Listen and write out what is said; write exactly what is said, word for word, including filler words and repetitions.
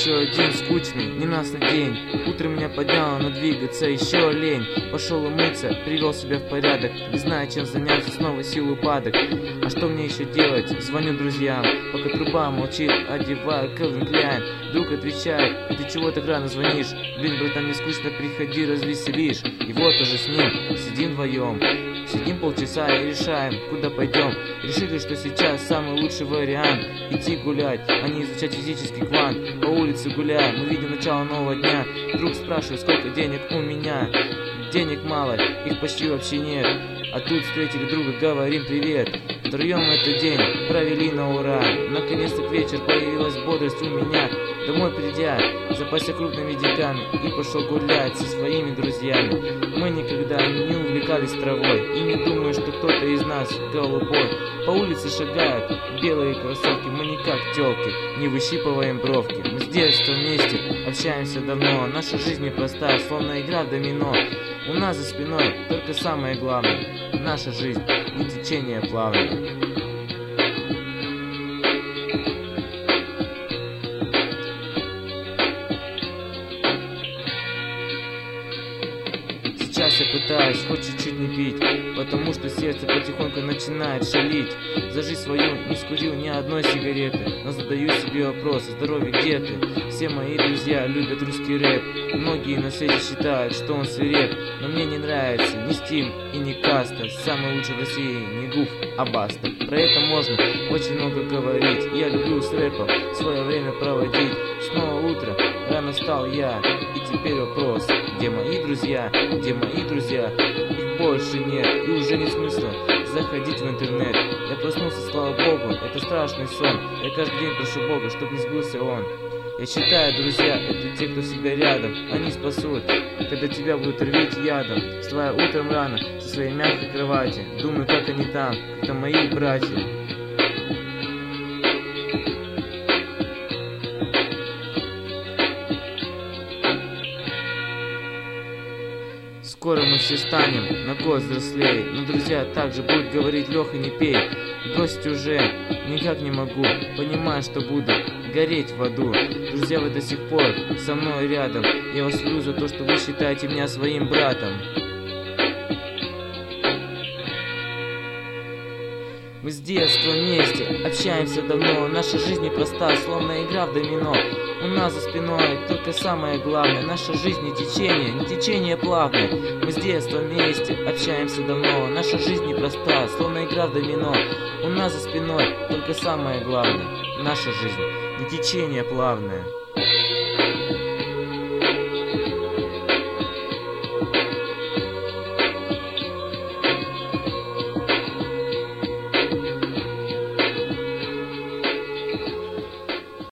Еще один скучный, ненастный день. Утро меня подняло, но двигаться еще лень. Пошел умыться, привел себя в порядок. Не знаю, чем заняться, снова сил упадок. А что мне еще делать? Звоню друзьям, пока труба молчит, одеваю Кэлвин Кляйн. Друг отвечает: ты чего так рано звонишь? Блин, братан, мне скучно, приходи, развеселишь. И вот уже с ним сидим вдвоем. Сидим полчаса и решаем, куда пойдем. Решили, что сейчас самый лучший вариант идти гулять, а не изучать физический квант. По улице гуляем, мы видим начало нового дня. Друг спрашивает, сколько денег у меня. Денег мало, их почти вообще нет. А тут встретили друга, говорим привет. Втроем этот день провели на ура. Наконец-то к вечеру появилась бодрость у меня. Домой придя, запасся крупными деньгами и пошел гулять со своими друзьями. Мы никогда не увлекались травой и не думаю, что кто-то из нас голубой. По улице шагают белые кроссовки, мы не как тёлки, не выщипываем бровки. Мы с детства вместе общаемся давно, наша жизнь непростая, словно игра в домино. У нас за спиной только самое главное, наша жизнь не течение плавное. Сейчас я пытаюсь хоть чуть-чуть не пить, потому что сердце потихоньку начинает шалить. За жизнь свою не скурил ни одной сигареты, но задаю себе вопрос: здоровье где ты? Все мои друзья любят русский рэп. Многие на свете считают, что он свиреп, но мне не нравится ни Стим и ни Каста. Самый лучший в России не Гуф, а Баста. Про это можно очень много говорить. Я люблю с рэпом свое время проводить. Снова утро, рано встал я, и теперь вопрос: где мои друзья? Где мои друзья? Их больше нет, и уже нет смысла заходить в интернет. Я проснулся, слава богу, это страшный сон. Я каждый день прошу Бога, чтоб не сбылся он. Я считаю, друзья, это те, кто всегда рядом. Они спасут, когда тебя будут рвить ядом. Вставая утром рано со своей мягкой кровати, думаю, как они там, как там мои братья. Скоро мы все станем на год взрослее, но друзья также будут говорить: Леха, не пей. Бросить уже никак не могу, понимаю, что буду гореть в аду. Друзья, вы до сих пор со мной рядом. Я вас люблю за то, что вы считаете меня своим братом. Мы с детства вместе общаемся давно. Наша жизнь непроста, словно игра в домино. У нас за спиной только самое главное, наша жизнь не течение, не течение плавное. Мы с детства вместе общаемся давно. Наша жизнь непроста, словно игра в домино. У нас за спиной только самое главное, наша жизнь не течение плавное.